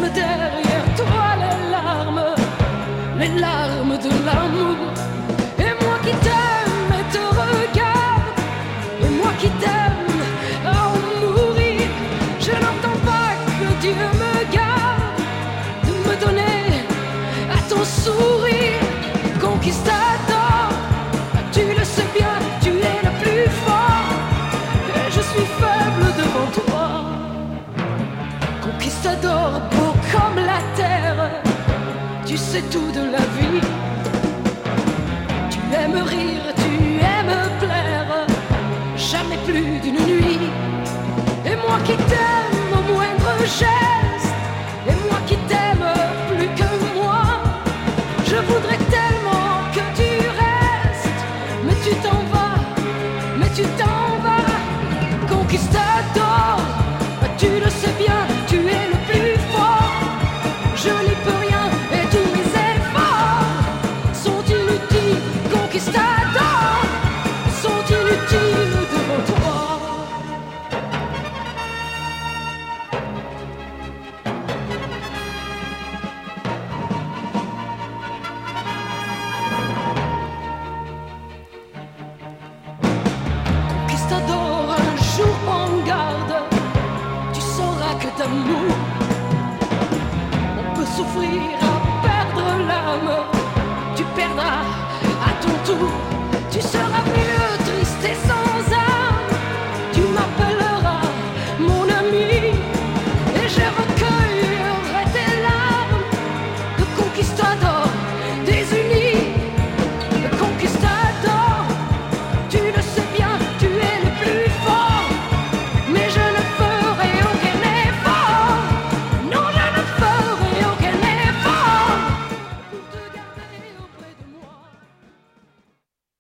sème derrière toi les larmes de l'amour. Et moi qui t'aime et te regarde, et moi qui t'aime à en mourir, je n'entends pas que Dieu me garde de me donner à ton sourire. Conquistador, tu le sais bien, tu es le plus fort, et je suis faible devant toi. Conquistador, beau comme la terre, tu sais tout de la vie. Tu aimes rire, tu aimes plaire, jamais plus d'une nuit. Et moi qui t'aime au moindre geste,